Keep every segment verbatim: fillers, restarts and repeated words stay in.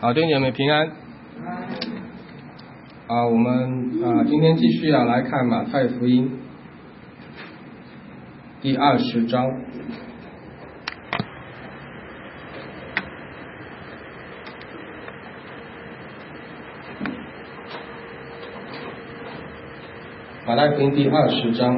好，弟兄姐妹平安。啊，我们啊今天继续要来看马太福音第二十章。马太福音第二十章，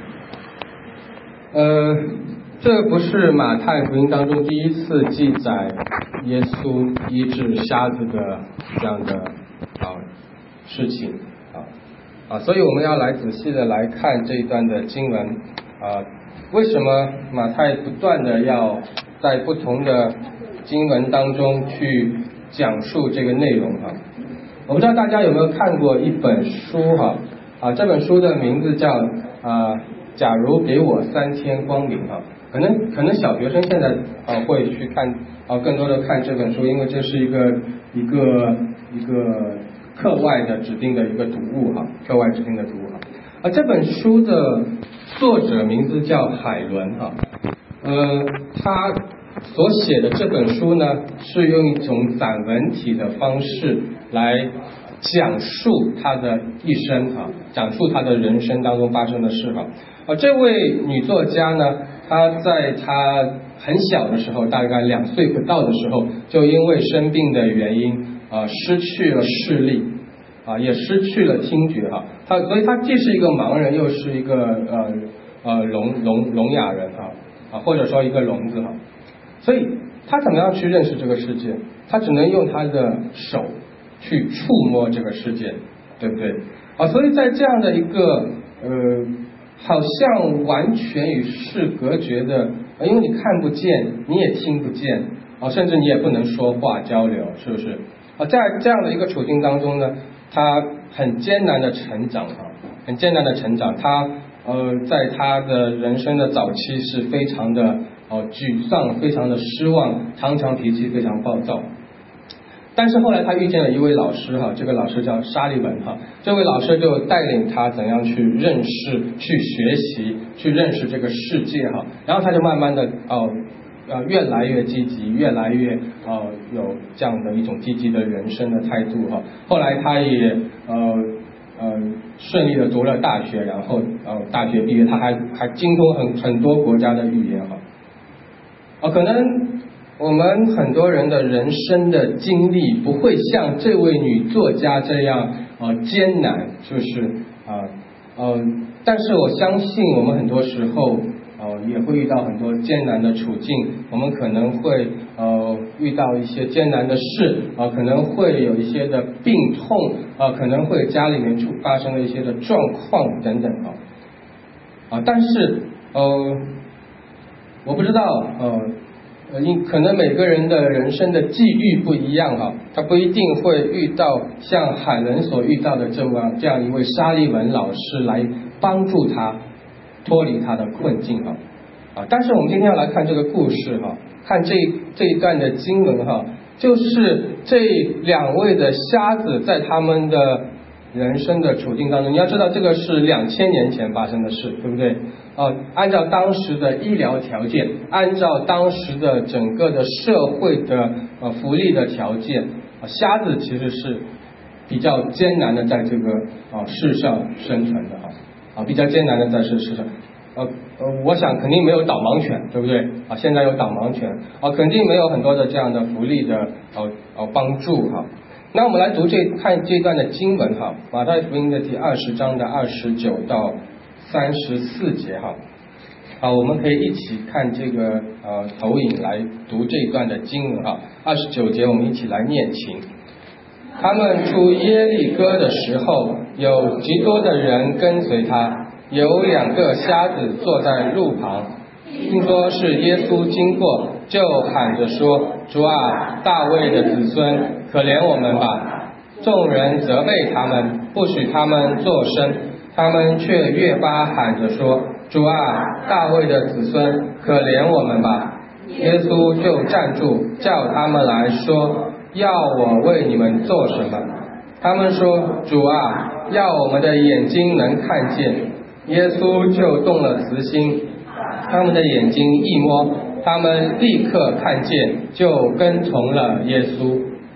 呃，这不是马太福音当中第一次记载耶稣医治瞎子的这样的啊事情啊啊，所以我们要来仔细的来看这一段的经文啊，为什么马太不断的要在不同的经文当中去讲述这个内容哈？我不知道大家有没有看过一本书哈？啊，这本书的名字叫啊，假如给我三天光明啊，可能可能小学生现在啊会去看啊，更多的看这本书，因为这是一个一个一个课外的指定的一个读物哈，课外指定的读物哈。啊，这本书的作者名字叫海伦哈，呃，他所写的这本书呢，是用一种散文体的方式来讲述他的一生啊，讲述他的人生当中发生的事哈。啊，这位女作家呢，她在她很小的时候，大概两岁不到的时候，就因为生病的原因啊，失去了视力啊，也失去了听觉哈。她所以她既是一个盲人，又是一个呃呃聋聋聋哑人啊啊，或者说一个聋子哈。所以她怎么样去认识这个世界？她只能用她的手去触摸这个世界，对不对？啊，所以在这样的一个呃，好像完全与世隔绝的，因为你看不见，你也听不见，啊，甚至你也不能说话交流，是不是？啊，在这样的一个处境当中呢，他很艰难的成长啊，很艰难的成长，他呃，在他的人生的早期是非常的哦沮丧，非常的失望，常常脾气非常暴躁。但是后来他遇见了一位老师哈，这个老师叫沙利文哈，这位老师就带领他怎样去认识、去学习、去认识这个世界哈，然后他就慢慢的哦呃越来越积极，越来越呃有这样的一种积极的人生的态度哈。后来他也呃呃顺利的读了大学，然后呃大学毕业，他还还精通很很多国家的语言哈。哦，可能我们很多人的人生的经历不会像这位女作家这样呃艰难，就是啊 呃, 呃，但是我相信我们很多时候呃也会遇到很多艰难的处境，我们可能会呃遇到一些艰难的事啊、呃，可能会有一些的病痛啊、呃，可能会家里面出发生了一些的状况等等啊啊、呃，但是呃我不知道呃。呃，因可能每个人的人生的际遇不一样哈，他不一定会遇到像海伦所遇到的这么这样一位沙利文老师来帮助他脱离他的困境哈啊。但是我们今天要来看这个故事哈，看这这一段的经文哈，就是这两位的瞎子在他们的人生的处境当中，你要知道这个是两千年前发生的事，对不对？呃，按照当时的医疗条件，按照当时的整个的社会的呃福利的条件，呃、瞎子其实是比较艰难的在这个啊、呃、世上生存的哈啊、呃，比较艰难的在这世上。呃呃，我想肯定没有导盲犬，对不对？啊，现在有导盲犬，啊，肯定没有很多的这样的福利的呃呃帮助哈。那我们来读这看这段的经文哈，马太福音的第二十章的二十九到三十四节哈。好，我们可以一起看这个呃投影来读这一段的经文哈。二十九节我们一起来念经。他们出耶利哥的时候，有极多的人跟随他，有两个瞎子坐在路旁，听说是耶稣经过，就喊着说：“主啊，大卫的子孙，可怜我们吧！”众人责备他们，不许他们作声，他们却越发喊着说：“主啊，大卫的子孙，可怜我们吧！”耶稣就站住，叫他们来说：“要我为你们做什么？”他们说：“主啊，要我们的眼睛能看见。”耶稣就动了慈心，他们的眼睛一摸，他们立刻看见，就跟从了耶稣。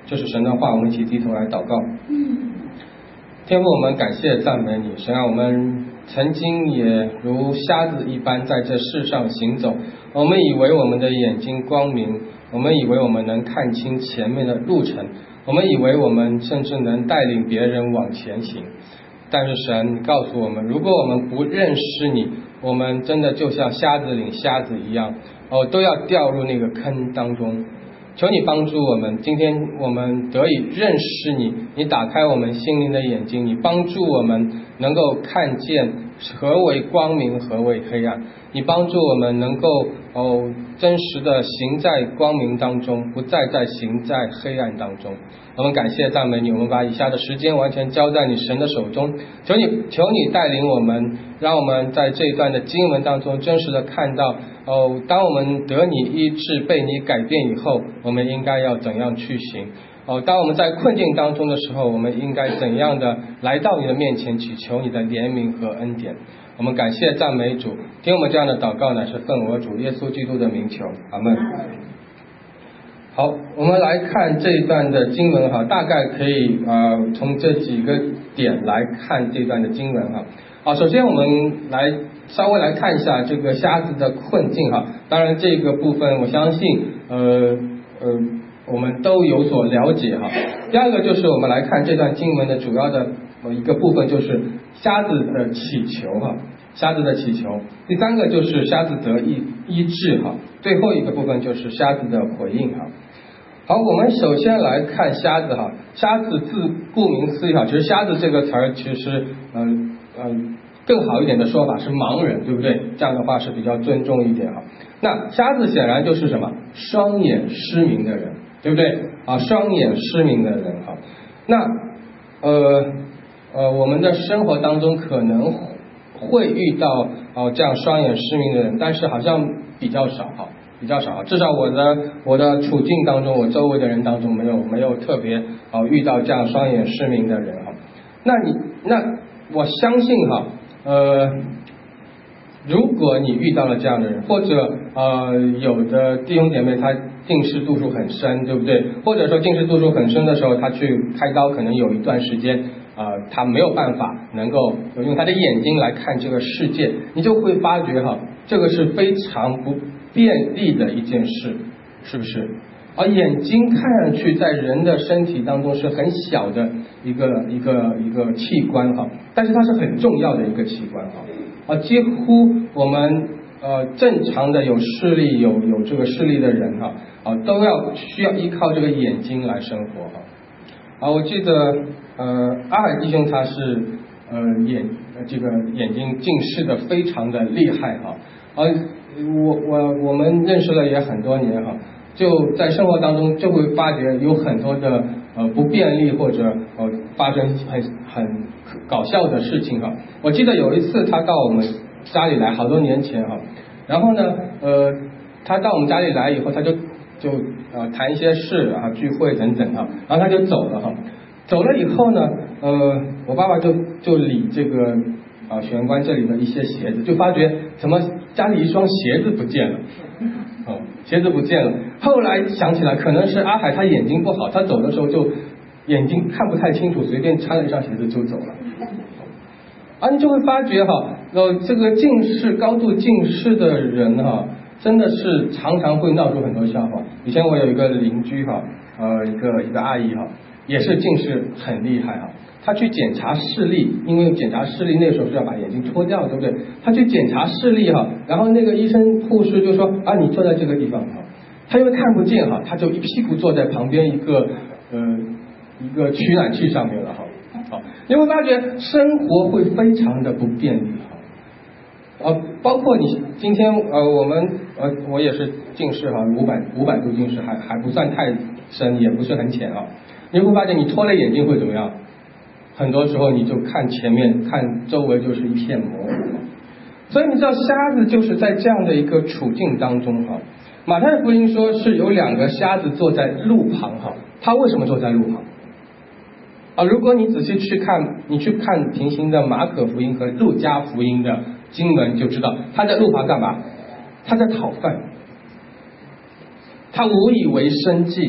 这是神的话，我们一起低头来祷告。天父，我们感谢赞美你，神啊，我们曾经也如瞎子一般在这世上行走，我们以为我们的眼睛光明，我们以为我们能看清前面的路程，我们以为我们甚至能带领别人往前行。但是神告诉我们，如果我们不认识你，我们真的就像瞎子领瞎子一样，哦，都要掉入那个坑当中。求你帮助我们，今天我们得以认识你，你打开我们心灵的眼睛，你帮助我们能够看见何为光明，何为黑暗，你帮助我们能够哦真实的行在光明当中，不再在行在黑暗当中。我们感谢赞美你，我们把以下的时间完全交在你神的手中，求你求你带领我们，让我们在这一段的经文当中真实的看到哦，当我们得你医治，被你改变以后，我们应该要怎样去行。哦，当我们在困境当中的时候，我们应该怎样的来到你的面前，祈求你的怜悯和恩典。我们感谢赞美主，听我们这样的祷告乃是奉我主耶稣基督的名求，阿们。好，我们来看这一段的经文哈，大概可以呃从这几个点来看这段的经文哈。好，首先我们来稍微来看一下这个瞎子的困境哈。当然这个部分我相信呃呃我们都有所了解哈。第二个就是我们来看这段经文的主要的一个部分，就是瞎子的祈求哈，瞎子的祈求。第三个就是瞎子得医医治哈。最后一个部分就是瞎子的回应哈。好，我们首先来看瞎子哈。瞎子字顾名思义哈，其实瞎子这个词儿其实嗯嗯、呃呃、更好一点的说法是盲人，对不对？这样的话是比较尊重一点哈。那瞎子显然就是什么？双眼失明的人，对不对？啊，双眼失明的人哈。那呃呃我们的生活当中可能会遇到哦、呃、这样双眼失明的人，但是好像比较少哈。比较少，至少我的我的处境当中，我周围的人当中没有没有特别哦遇到这样双眼失明的人哈。那你那我相信哈，呃，如果你遇到了这样的人，或者呃有的弟兄姐妹他近视度数很深，对不对？或者说近视度数很深的时候，他去开刀，可能有一段时间呃他没有办法能够用他的眼睛来看这个世界，你就会发觉哈，这个是非常不便利的一件事，是不是？而眼睛看上去在人的身体当中是很小的一个一个一个器官哈，但是它是很重要的一个器官哈。啊，几乎我们呃正常的有视力有有这个视力的人哈，啊都要需要依靠这个眼睛来生活哈。啊，我记得呃阿海弟兄他是呃眼这个眼睛近视的非常的厉害哈，啊。我我我们认识了也很多年哈，就在生活当中就会发觉有很多的呃不便利或者呃发生很很搞笑的事情哈。我记得有一次他到我们家里来，好多年前哈，然后呢呃他到我们家里来以后，他就就呃谈一些事啊聚会等等哈，然后他就走了哈。走了以后呢呃我爸爸就就理这个啊玄关这里的一些鞋子，就发觉怎么家里一双鞋子不见了，哦，鞋子不见了。后来想起来，可能是阿海他眼睛不好，他走的时候就眼睛看不太清楚，随便穿了一双鞋子就走了。啊，你就会发觉哈，呃，这个近视、高度近视的人哈，真的是常常会闹出很多笑话。以前我有一个邻居哈，呃，一个一个阿姨哈，也是近视很厉害哈。他去检查视力，因为检查视力那时候是要把眼睛脱掉，对不对？他去检查视力哈，然后那个医生护士就说啊，你坐在这个地方哈，他因为看不见哈，他就一屁股坐在旁边一个呃一个取暖器上面了哈。好，你会发觉生活会非常的不便利哈。呃，包括你今天呃我们呃我也是近视哈，五百五百度近视，还还不算太深，也不是很浅啊。你会发现你脱了眼镜会怎么样？很多时候你就看前面看周围就是一片模糊，所以你知道瞎子就是在这样的一个处境当中哈。马太福音说是有两个瞎子坐在路旁哈，他为什么坐在路旁啊？如果你仔细去看，你去看平行的马可福音和路加福音的经文就知道，他在路旁干嘛？他在讨饭，他无以为生计，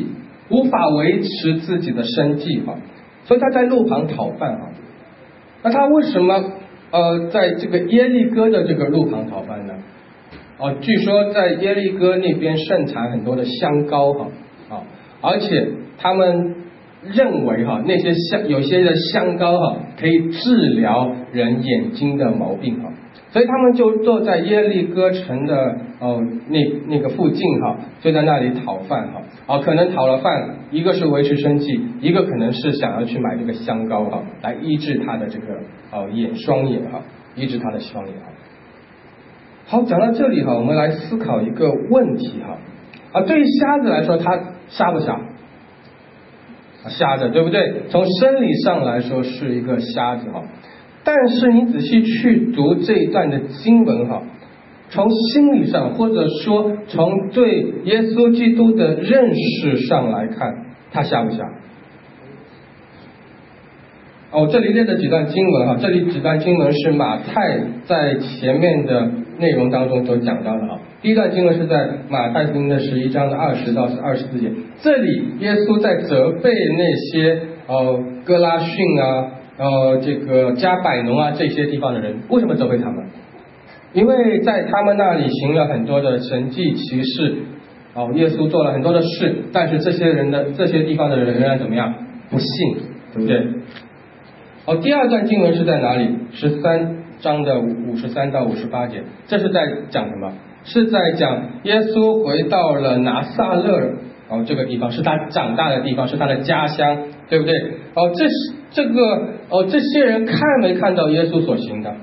无法维持自己的生计哈，所以他在路旁讨饭哈。那他为什么呃在这个耶利哥的这个路旁讨饭呢？哦，据说在耶利哥那边盛产很多的香膏哈啊，而且他们认为哈那些香有些的香膏哈可以治疗人眼睛的毛病哈。所以他们就坐在耶利哥城的呃那那个附近哈，就在那里讨饭哈，啊可能讨了饭，一个是维持生计，一个可能是想要去买这个香膏哈，来医治他的这个呃眼双眼哈，医治他的双眼哈。好，讲到这里哈，我们来思考一个问题哈，啊对于瞎子来说，他瞎不瞎？瞎的，对不对？从生理上来说是一个瞎子哈。但是你仔细去读这一段的经文哈，从心理上或者说从对耶稣基督的认识上来看，他瞎不瞎？哦，这里列的几段经文哈，这里几段经文是马太在前面的内容当中所讲到的哈。第一段经文是在马太福音的十一章的二十到二十四节，这里耶稣在责备那些呃哥拉汛啊。呃，这个加百农啊，这些地方的人，为什么责备他们？因为在他们那里行了很多的神迹奇事，哦，耶稣做了很多的事，但是这些人的这些地方的人仍然怎么样？不信，对不对？哦，第二段经文是在哪里？十三章的五十三到五十八节，这是在讲什么？是在讲耶稣回到了拿撒勒。哦，这个地方是他长大的地方，是他的家乡，对不对？哦，这是这个哦，这些人看没看到耶稣所行的？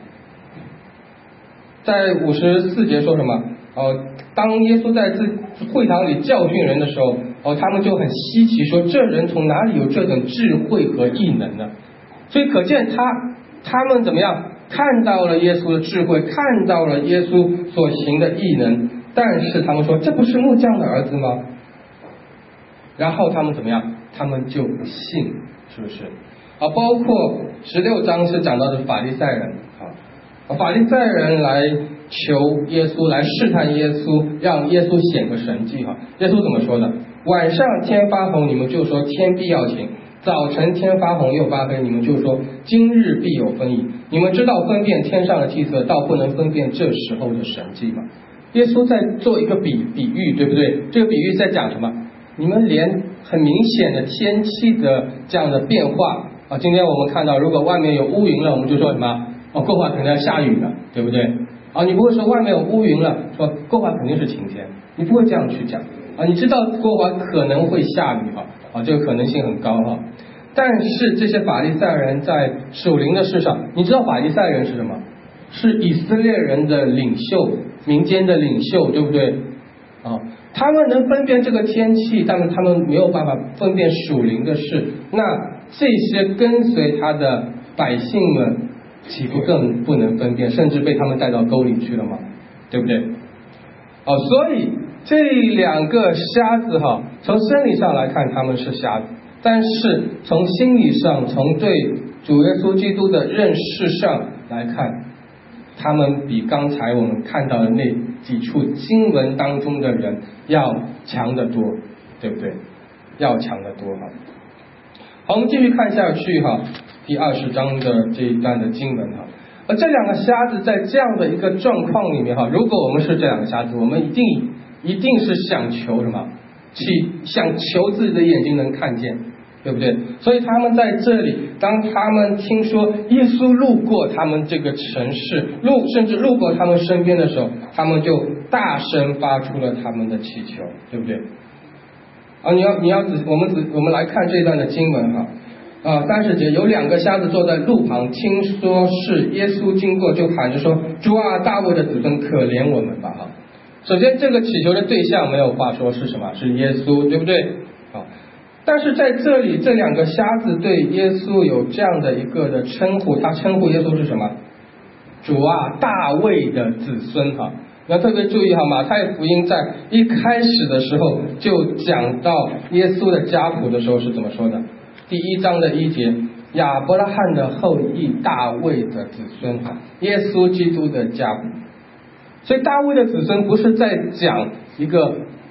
在五十四节说什么？哦，当耶稣在自会堂里教训人的时候，哦，他们就很稀奇，说这人从哪里有这种智慧和异能呢？所以可见他他们怎么样看到了耶稣的智慧，看到了耶稣所行的异能，但是他们说这不是木匠的儿子吗？然后他们怎么样？他们就不信，是不是？啊，包括十六章是讲到的法利赛人啊，法利赛人来求耶稣，来试探耶稣，让耶稣显个神迹哈。耶稣怎么说的？晚上天发红，你们就说天必要晴；早晨天发红又发黑，你们就说今日必有分矣。你们知道分辨天上的气色，倒不能分辨这时候的神迹吗？耶稣在做一个比比喻，对不对？这个比喻在讲什么？你们连很明显的天气的这样的变化啊，今天我们看到，如果外面有乌云了，我们就说什么？哦，过会儿肯定要下雨了，对不对？啊，你不会说外面有乌云了，说过会儿肯定是晴天，你不会这样去讲啊。你知道过会儿可能会下雨哈，啊，这个可能性很高哈。但是这些法利赛人在属灵的事上，你知道法利赛人是什么？是以色列人的领袖，民间的领袖，对不对？啊。他们能分辨这个天气，但是他们没有办法分辨属灵的事。那这些跟随他的百姓们，岂不更不能分辨，甚至被他们带到沟里去了吗？对不对？哦，所以这两个瞎子哈，从生理上来看他们是瞎子，但是从心理上，从对主耶稣基督的认识上来看，他们比刚才我们看到的那几处经文当中的人要强得多，对不对？要强得多哈。好，我们继续看下去哈，第二十章的这一段的经文哈。而这两个瞎子在这样的一个状况里面哈，如果我们是这两个瞎子，我们一定一定是想求什么？去想求自己的眼睛能看见，对不对？所以他们在这里，当他们听说耶稣路过他们这个城市，路甚至路过他们身边的时候，他们就大声发出了他们的祈求，对不对？啊，你要你要仔我们仔我们来看这段的经文哈。啊，三十节，有两个瞎子坐在路旁，听说是耶稣经过，就喊着说：“主啊，大卫的子孙，可怜我们吧！”哈。首先，这个祈求的对象没有话说是什么？是耶稣，对不对？啊，但是在这里，这两个瞎子对耶稣有这样的一个的称呼，他称呼耶稣是什么？主啊，大卫的子孙哈。要特别注意哈，马太福音在一开始的时候就讲到耶稣的家谱的时候是怎么说的？第一章的一节，亚伯拉罕的后裔，大卫的子孙哈，耶稣基督的家谱。所以大卫的子孙不是在讲一个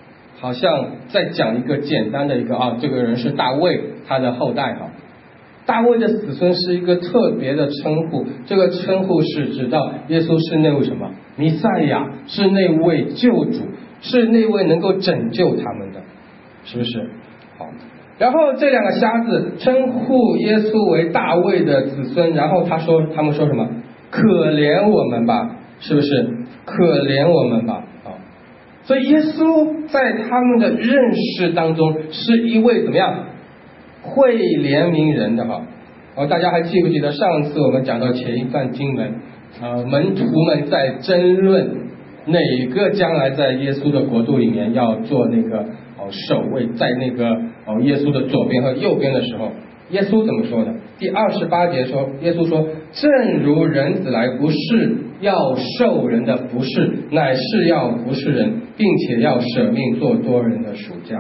好像在讲一个简单的一个啊，这个人是大卫他的后代哈。大卫的子孙是一个特别的称呼，这个称呼是指到耶稣是那位什么弥赛亚，是那位救主，是那位能够拯救他们的，是不是？好，然后这两个瞎子称呼耶稣为大卫的子孙，然后他说他们说什么？可怜我们吧，是不是？可怜我们吧。所以耶稣在他们的认识当中是一位怎么样会怜悯人的哈？哦，大家还记不记得上次我们讲到前一段经文，呃，门徒们在争论哪个将来在耶稣的国度里面要做那个哦首位，在那个哦耶稣的左边和右边的时候，耶稣怎么说的？第二十八节说，耶稣说：“正如人子来，不是要受人的服侍，乃是要服侍人，并且要舍命做多人的赎价。”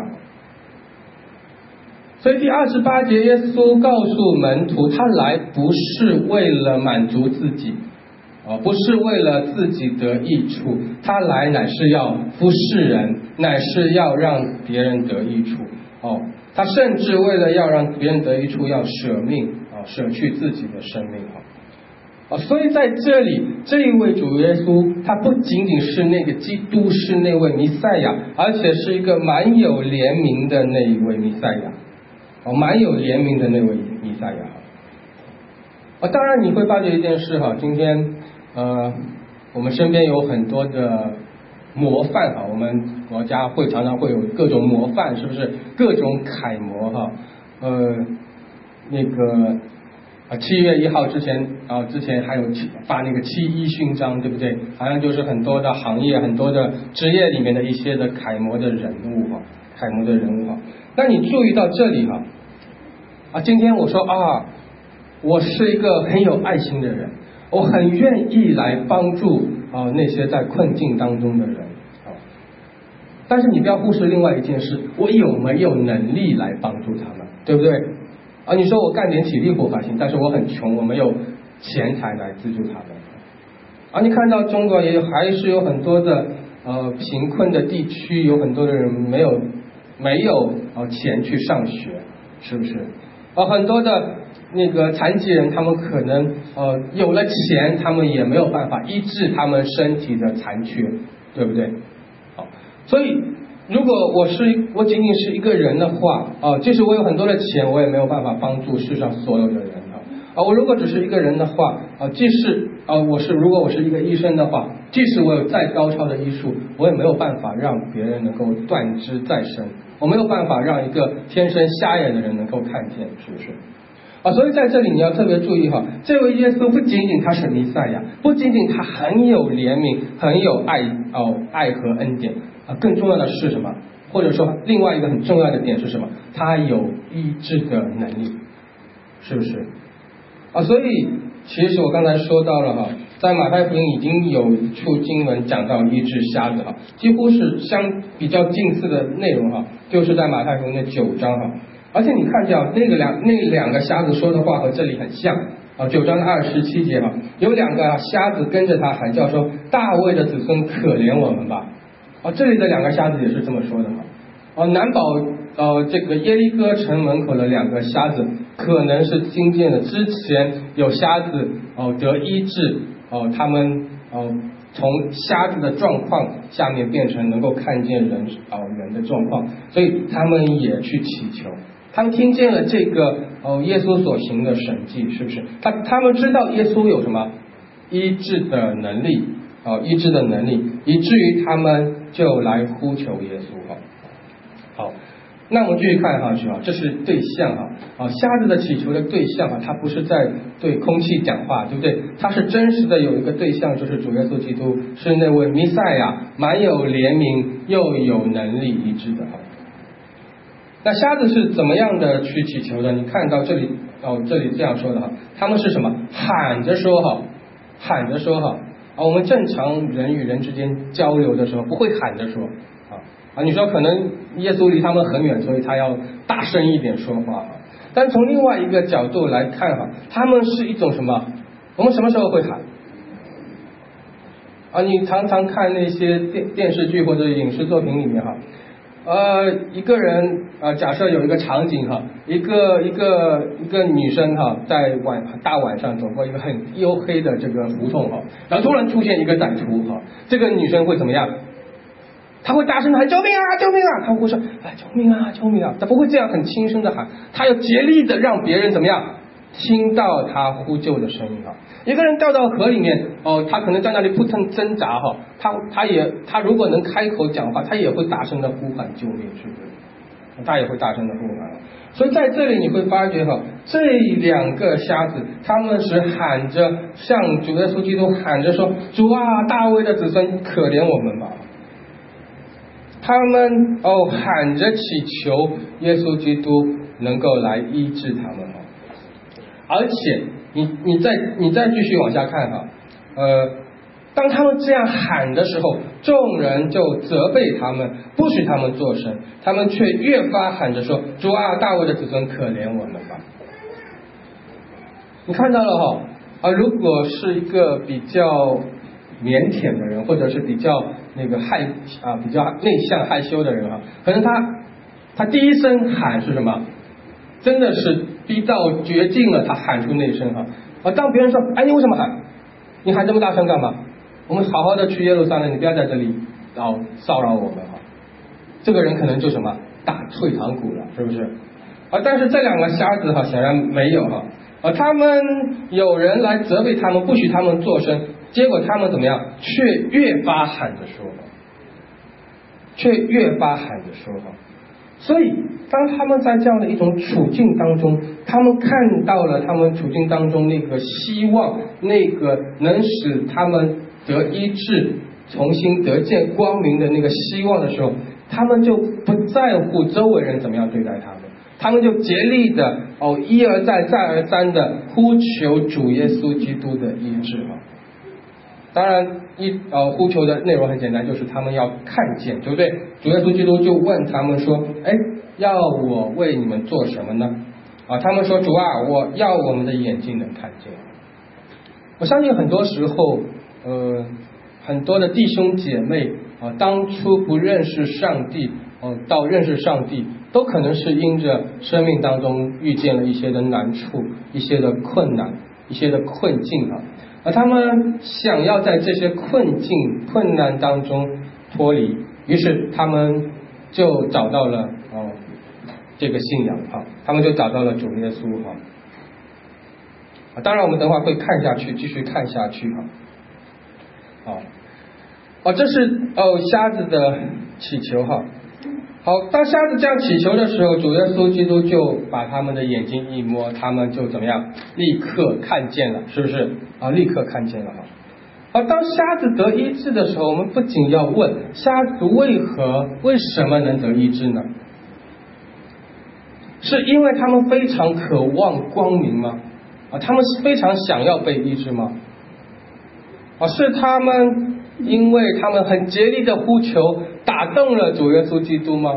所以第二十八节，耶稣告诉门徒，他来不是为了满足自己，哦，不是为了自己得益处，他来乃是要服侍人，乃是要让别人得益处。哦，他甚至为了要让别人得益处，要舍命啊，舍去自己的生命啊。啊，所以在这里，这一位主耶稣，他不仅仅是那个基督，是那位弥赛亚，而且是一个蛮有怜悯的那一位弥赛亚。哦，蛮有怜悯的那位弥赛亚。啊，当然你会发觉一件事哈，今天呃，我们身边有很多的模范哈，我们国家会常常会有各种模范，是不是？各种楷模哈，呃，那个啊，七月一号之前啊，之前还有发那个七一勋章，对不对？好像就是很多的行业、很多的职业里面的一些的楷模的人物哈，楷模的人物哈。那你注意到这里哈，啊，今天我说啊，我是一个很有爱心的人，我很愿意来帮助啊那些在困境当中的人啊。但是你不要忽视另外一件事，我有没有能力来帮助他们，对不对？啊，你说我干点体力活还行，但是我很穷，我没有钱财来资助他们。啊，你看到中国也还是有很多的呃贫困的地区，有很多的人没有没有呃钱去上学，是不是？啊，很多的那个残疾人，他们可能呃有了钱，他们也没有办法医治他们身体的残缺，对不对？好，所以如果我是我仅仅是一个人的话，啊，即使我有很多的钱，我也没有办法帮助世上所有的人啊。啊，我如果只是一个人的话，啊，即使啊我是如果我是一个医生的话，即使我有再高超的医术，我也没有办法让别人能够断肢再生，我没有办法让一个天生瞎眼的人能够看见，是不是？啊，所以在这里你要特别注意哈，这位耶稣不仅仅他是弥赛亚，不仅仅他很有怜悯，很有爱哦爱和恩典啊，更重要的是什么？或者说另外一个很重要的点是什么？他有医治的能力，是不是？啊，所以其实我刚才说到了哈，在马太福音已经有一处经文讲到医治瞎子哈，几乎是相比较近似的内容哈，就是在马太福音的九章哈。而且你看见那个两那两个瞎子说的话和这里很像啊，九章的二十七节哈，有两个瞎子跟着他喊叫说：“大卫的子孙，可怜我们吧！”啊，这里的两个瞎子也是这么说的哈。啊，难保呃这个耶利哥城门口的两个瞎子可能是听见了之前有瞎子哦、呃、得医治哦、呃，他们哦。呃从瞎子的状况下面变成能够看见人啊、呃、人的状况，所以他们也去祈求，他们听见了这个哦、呃、耶稣所行的神迹，是不是？他他们知道耶稣有什么医治的能力啊、呃、医治的能力，以至于他们就来呼求耶稣哈。好，那我们继续看下去啊，这是对象哈啊，瞎子的祈求的对象啊，他不是在对空气讲话，对不对？他是真实的有一个对象，就是主耶稣基督，是那位弥赛亚，蛮有怜悯又有能力医治的哈。那瞎子是怎么样的去祈求的？你看到这里哦，这里这样说的哈，他们是什么？喊着说哈，喊着说哈啊，我们正常人与人之间交流的时候不会喊着说啊。啊，你说可能耶稣离他们很远，所以他要大声一点说话。但从另外一个角度来看哈，他们是一种什么？我们什么时候会喊？啊，你常常看那些电电视剧或者影视作品里面哈， 呃，一个人呃，假设有一个场景哈，一个一个一个女生哈，在晚大晚上走过一个很黝黑的这个胡同哈，然后突然出现一个歹徒哈，这个女生会怎么样？她会大声的喊救命啊救命啊！她会说哎救命啊救命啊！她不会这样很轻声的喊，她要竭力的让别人怎么样听到她呼救的声音哈。一个人掉到河里面哦，他可能在那里扑腾挣扎哈，他他也他如果能开口讲话，他也会大声的呼喊救命，是不是？他也会大声的呼喊。所以在这里你会发觉哈，这两个瞎子他们是喊着向主耶稣基督喊着说：“主啊，大卫的子孙，可怜我们吧！”他们哦喊着祈求耶稣基督能够来医治他们哈，而且。你你再你再继续往下看哈，呃，当他们这样喊的时候，众人就责备他们，不许他们作声，他们却越发喊着说：“主啊，大卫的子孙，可怜我们吧！”你看到了哈啊，如果是一个比较腼腆的人，或者是比较那个害啊比较内向害羞的人哈，可能他他第一声喊是什么？真的是逼到绝境了，他喊出那一声哈啊！当别人说：“哎，你为什么喊？你喊这么大声干嘛？我们好好的去耶路撒冷，你不要在这里然后骚扰我们哈。”这个人可能就什么打退堂鼓了，是不是？啊，但是这两个瞎子哈，显然没有哈啊，他们有人来责备他们，不许他们作声，结果他们怎么样？却越发喊着说，却越发喊着说哈。所以，当他们在这样的一种处境当中，他们看到了他们处境当中那个希望，那个能使他们得医治、重新得见光明的那个希望的时候，他们就不在乎周围人怎么样对待他们，他们就竭力的哦一而再、再而三的呼求主耶稣基督的医治哈。当然，一呃呼求的内容很简单，就是他们要看见，对不对？主耶稣基督就问他们说：“哎，要我为你们做什么呢？”啊，他们说：“主啊，我要我们的眼睛能看见。”我相信很多时候，呃，很多的弟兄姐妹啊，当初不认识上帝，哦、呃，到认识上帝，都可能是因着生命当中遇见了一些的难处、一些的困难、一些的困境啊。而他们想要在这些困境、困难当中脱离，于是他们就找到了哦这个信仰哈，他们就找到了主耶稣哈。啊，当然我们等会儿会看下去，继续看下去哈。好，哦，这是哦瞎子的祈求哈。好，当瞎子这样祈求的时候，主耶稣基督就把他们的眼睛一摸，他们就怎么样？立刻看见了，是不是？啊，立刻看见了哈。好，当瞎子得医治的时候，我们不仅要问瞎子为何、为什么能得医治呢？是因为他们非常渴望光明吗？啊，他们是非常想要被医治吗？啊，是他们因为他们很竭力的呼求，打动了主耶稣基督吗？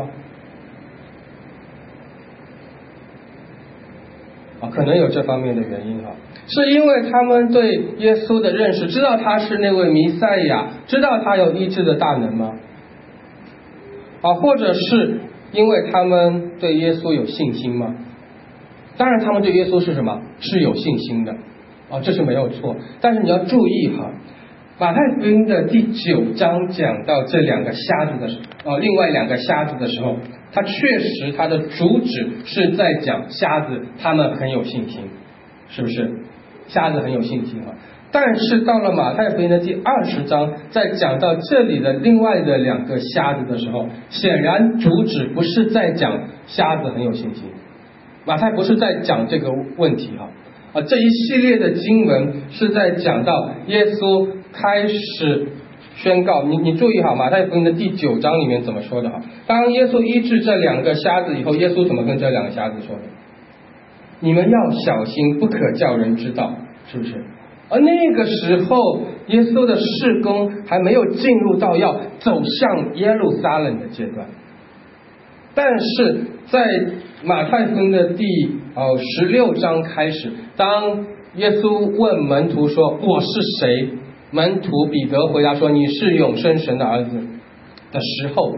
啊，可能有这方面的原因哈，是因为他们对耶稣的认识，知道他是那位弥赛亚，知道他有医治的大能吗？啊，或者是因为他们对耶稣有信心吗？当然，他们对耶稣是什么？是有信心的，啊，这是没有错。但是你要注意哈，马太福音的第九章讲到这两个瞎子的时候，啊，另外两个瞎子的时候，他确实他的主旨是在讲瞎子他们很有信心，是不是？瞎子很有信心啊。但是到了马太福音的第二十章，在讲到这里的另外的两个瞎子的时候，显然主旨不是在讲瞎子很有信心，马太不是在讲这个问题哈啊，这一系列的经文是在讲到耶稣开始宣告，你你注意好，马太福音的第九章里面怎么说的哈？当耶稣医治这两个瞎子以后，耶稣怎么跟这两个瞎子说的？你们要小心，不可叫人知道，是不是？而那个时候，耶稣的事工还没有进入到要走向耶路撒冷的阶段。但是在马太福音的第哦十六章开始，当耶稣问门徒说：“我是谁？”门徒彼得回答说：“你是永生神的儿子”的时候，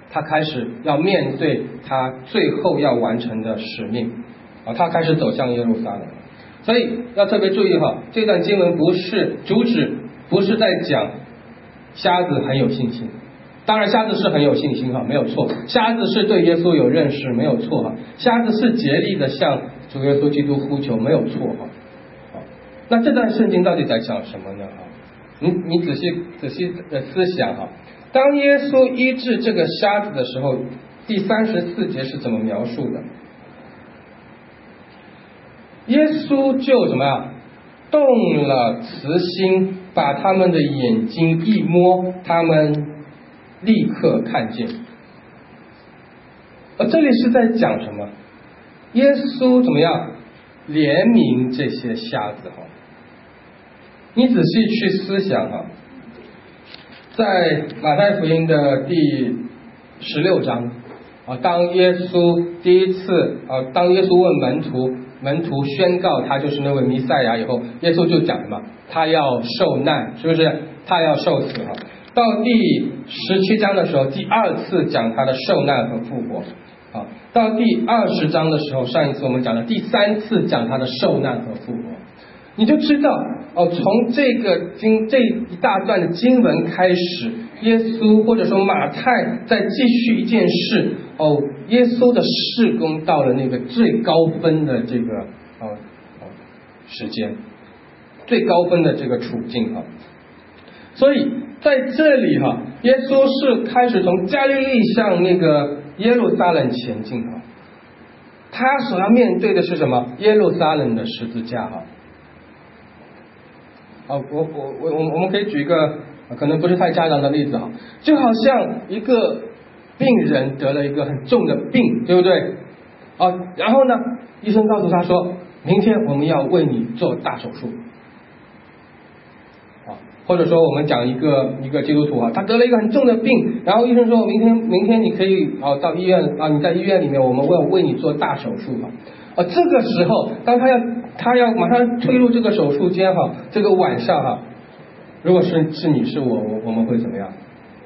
他开始要面对他最后要完成的使命啊，他开始走向耶路撒冷。所以要特别注意哈，这段经文不是主旨，不是在讲瞎子很有信心。当然瞎子是很有信心哈，没有错，瞎子是对耶稣有认识，没有错哈，瞎子是竭力的向主耶稣基督呼求，没有错哈。好，那这段圣经到底在讲什么呢？哈，你你仔细仔细的思想哈，当耶稣医治这个瞎子的时候，第三十四节是怎么描述的？耶稣就怎么样动了慈心，把他们的眼睛一摸，他们立刻看见。而这里是在讲什么？耶稣怎么样怜悯这些瞎子哈？你仔细去思想哈，在马太福音的第十六章啊，当耶稣第一次啊，当耶稣问门徒，门徒宣告他就是那位弥赛亚以后，耶稣就讲什么？他要受难，是不是？他要受死哈。到第十七章的时候，第二次讲他的受难和复活啊。到第二十章的时候，上一次我们讲了第三次讲他的受难和复活，你就知道哦，从这个经这一大段的经文开始，耶稣或者说马太在继续一件事哦，耶稣的事工到了那个最高分的这个哦哦时间，最高分的这个处境啊。所以在这里哈，耶稣是开始从加利利向那个耶路撒冷前进哈，他所要面对的是什么？耶路撒冷的十字架哈。好，我我我我我们可以举一个可能不是太家长的例子哈，就好像一个病人得了一个很重的病，对不对？啊，然后呢，医生告诉他说，明天我们要为你做大手术。或者说我们讲一个一个基督徒啊，他得了一个很重的病，然后医生说明天明天你可以啊到医院啊，你在医院里面我们会为你做大手术啊。啊，这个时候当他要他要马上推入这个手术间哈，这个晚上哈，如果是是你是我我我们会怎么样？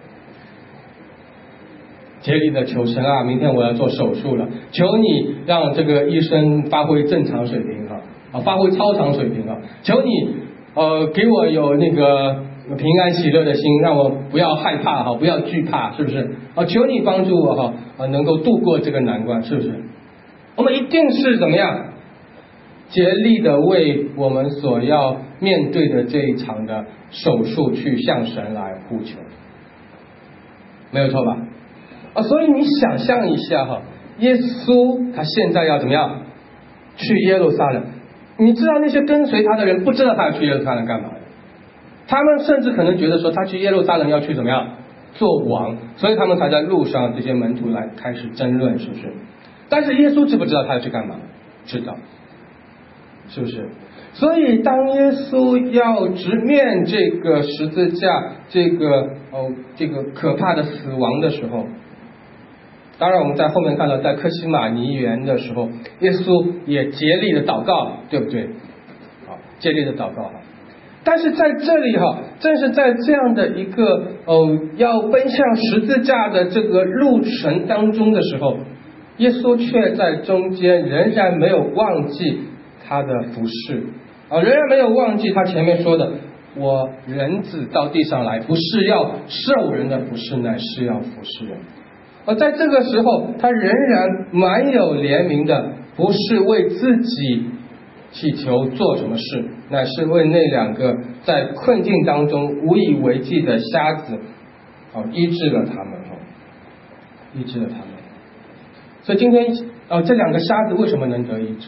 竭力的求神啊，明天我要做手术了，求你让这个医生发挥正常水平哈，啊发挥超常水平啊，求你。呃，给我有那个平安喜乐的心，让我不要害怕哈，不要惧怕，是不是？啊，求你帮助我哈，啊，能够度过这个难关，是不是？我们一定是怎么样，竭力的为我们所要面对的这一场的手术去向神来呼求，没有错吧？啊，所以你想象一下哈，耶稣他现在要怎么样去耶路撒冷？你知道那些跟随他的人不知道他要去耶路撒冷干嘛的，他们甚至可能觉得说他去耶路撒冷要去怎么样做王，所以他们才在路上这些门徒来开始争论，是不是？但是耶稣知不知道他要去干嘛？知道，是不是？所以当耶稣要直面这个十字架这个哦这个可怕的死亡的时候，当然我们在后面看到在客西马尼园的时候，耶稣也竭力的祷告，对不对？好，竭力的祷告。但是在这里哈，正是在这样的一个哦要奔向十字架的这个路程当中的时候，耶稣却在中间仍然没有忘记他的服事啊，仍然没有忘记他前面说的，我人子到地上来，不是要受人的服事，乃是要服事人。而在这个时候，他仍然蛮有怜悯的，不是为自己祈求做什么事，乃是为那两个在困境当中无以为继的瞎子，哦，医治了他们，哦，医治了他们。所以今天，哦，这两个瞎子为什么能得医治？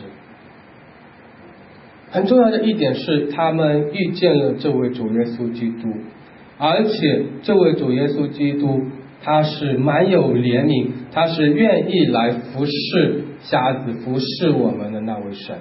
很重要的一点是，他们遇见了这位主耶稣基督，而且这位主耶稣基督。他是蛮有怜悯，他是愿意来服侍瞎子、服侍我们的那位神。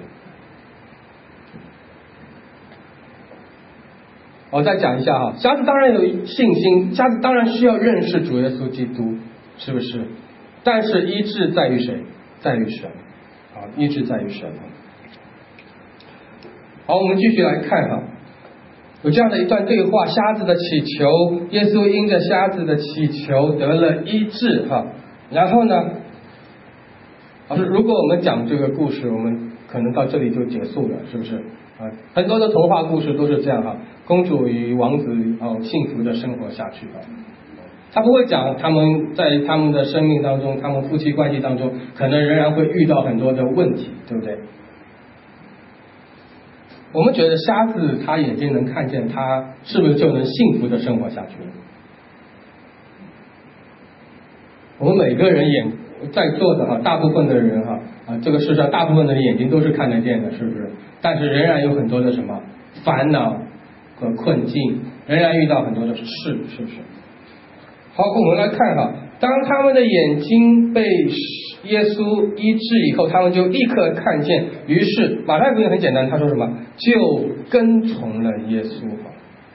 我再讲一下哈，瞎子当然有信心，瞎子当然需要认识主耶稣基督，是不是？但是医治在于谁？在于神。啊，医治在于神。好，我们继续来看哈， 有这样的一段对话，瞎子的祈求，耶稣因着瞎子的祈求得了医治哈。然后呢，老师，如果我们讲这个故事，我们可能到这里就结束了，是不是啊？很多的童话故事都是这样哈，公主与王子哦幸福的生活下去哈。他不会讲他们在他们的生命当中，他们夫妻关系当中，可能仍然会遇到很多的问题，对不对？我们觉得瞎子他眼睛能看见，他是不是就能幸福的生活下去？我们每个人眼在座的哈，大部分的人哈啊，这个世上大部分的人眼睛都是看得见的，是不是？但是仍然有很多的什么烦恼和困境，仍然遇到很多的事，是不是？好，我们来看哈，当他们的眼睛被耶稣医治以后，他们就立刻看见。于是马太福音很简单，他说什么？就跟从了耶稣哈，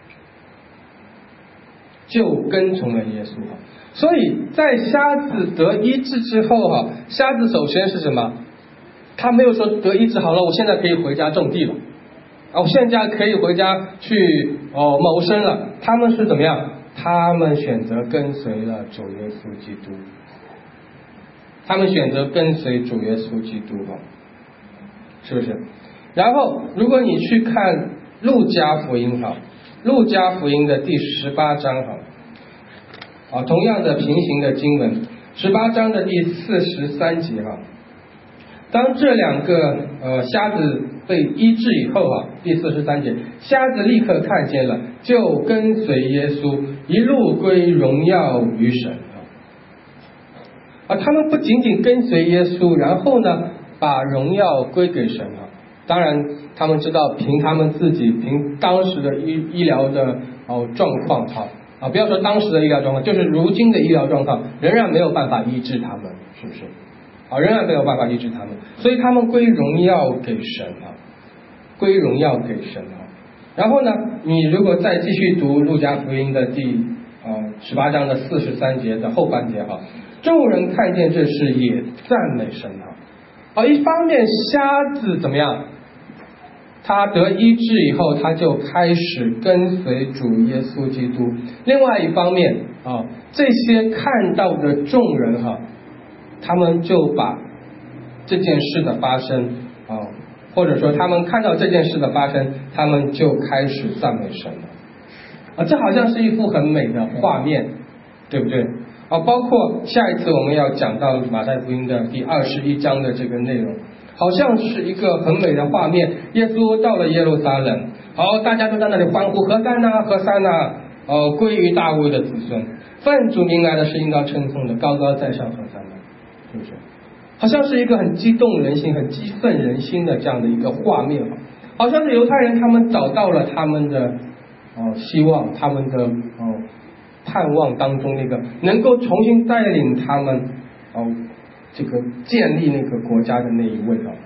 就跟从了耶稣哈。所以在瞎子得医治之后哈，瞎子首先是什么？他没有说得医治好了，我现在可以回家种地了，啊，我现在可以回家去哦谋生了。他们是怎么样？他们选择跟随了主耶稣基督，他们选择跟随主耶稣基督哈，是不是？然后如果你去看路加福音哈，路加福音的第十八章哈，啊，同样的平行的经文，十八章的第四十三节哈，当这两个呃瞎子被医治以后啊，第四十三节，瞎子立刻看见了，就跟随耶稣，一路归荣耀于神啊。他们不仅仅跟随耶稣，然后呢，把荣耀归给神啊。当然，他们知道凭他们自己，凭当时的医医疗的哦状况哈啊，不要说当时的医疗状况，就是如今的医疗状况，仍然没有办法医治他们，是不是？啊，仍然没有办法医治他们，所以他们归荣耀给神啊，归荣耀给神啊。然后呢，你如果再继续读路加福音的第啊十八章的四十三节的后半节哈，众人看见这事也赞美神啊。啊，一方面瞎子怎么样？他得医治以后，他就开始跟随主耶稣基督。另外一方面啊，这些看到的众人哈、啊。他们就把这件事的发生啊，或者说他们看到这件事的发生，他们就开始赞美神了啊，这好像是一幅很美的画面，对不对啊？包括下一次我们要讲到马太福音的第二十一章的这个内容，好像是一个很美的画面。耶稣到了耶路撒冷，好，大家都在那里欢呼，何塞纳，何塞纳，哦，归于大卫的子孙，奉主名来的是应当称颂的，高高在上，何塞纳。是不是？好像是一个很激动人心、很激愤人心的这样的一个画面，好像是犹太人他们找到了他们的哦希望，他们的哦盼望当中那个能够重新带领他们哦这个建立那个国家的那一位啊。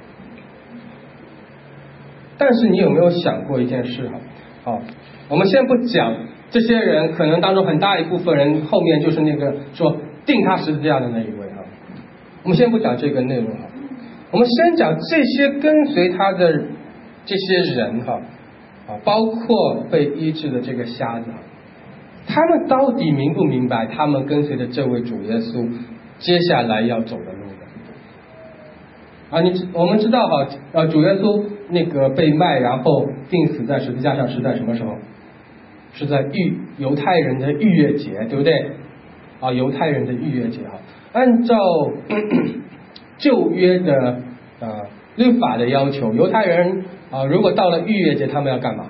但是你有没有想过一件事哈？哦，我们先不讲这些人，可能当中很大一部分人后面就是那个说钉他十字架的那一位哈。我们先不讲这个内容哈，我们先讲这些跟随他的这些人哈啊，包括被医治的这个瞎子，他们到底明不明白他们跟随的这位主耶稣接下来要走的路呢？啊，你我们知道哈，呃，主耶稣那个被卖，然后钉死在十字架上是在什么时候？是在逾犹太人的逾越节，对不对？啊，犹太人的逾越节哈。按照咳咳旧约的呃律法的要求，犹太人啊、呃，如果到了逾越节，他们要干嘛？